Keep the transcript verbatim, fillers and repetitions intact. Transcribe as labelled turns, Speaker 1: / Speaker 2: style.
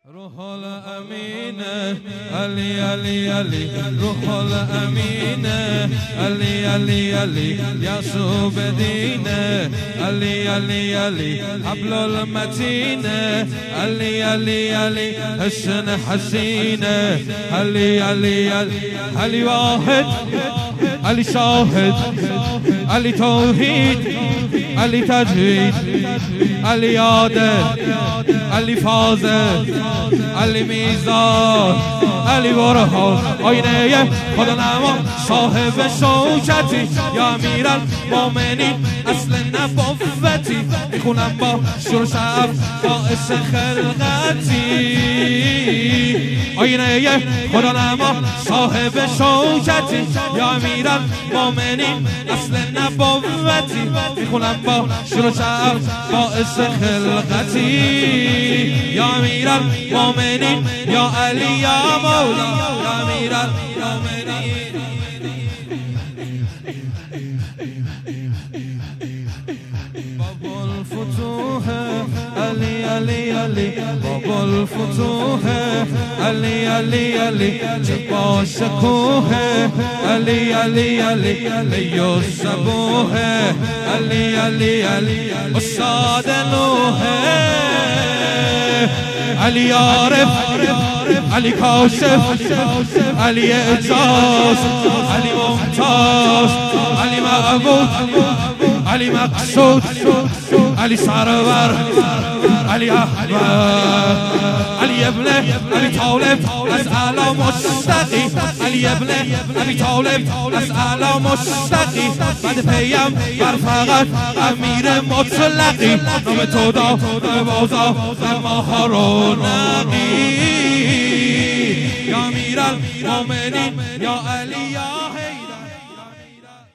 Speaker 1: روح الأمينة علي علي علي روح الأمينة علي علي علي يا صوب دينه علي علي علي حبل المتينة علي علي علي حسن حسينة علي علي علي علي واحد علي شاهد علي توحيد علي تجويد علي عادل علي فاضل علی میزان علی برهان آینه خدا نما صاحب شوکتی یا امیرالمومنین اصل نبوتی میخونم با شروع شب باعث خلقتی آینه خدا نما صاحب شوکتی یا امیرالمومنین اصل نبوتی میخونم با شروع شب باعث خلقتی یا امیرالمومنین یا علی یا مولا یا امیرالمومنین باب الفتوح علی علی علی باب الفتوح علی علی علی جبا شکوه علی علی علی علی الصبوح علی علی علی استاد نوح علی عارف علی کاشف علی اعجاز علی ممتاز علی معبود علی مقصود علی سرور علی احمد علی ابن علی طالب از اعلی مستقی علی ابن علی طالب از اعلی مستقی بعد پیم بر فقط امیر مطلقی نام تو دا بازا ما هارونقی یا امیرالمومنین یا علی یا حیدر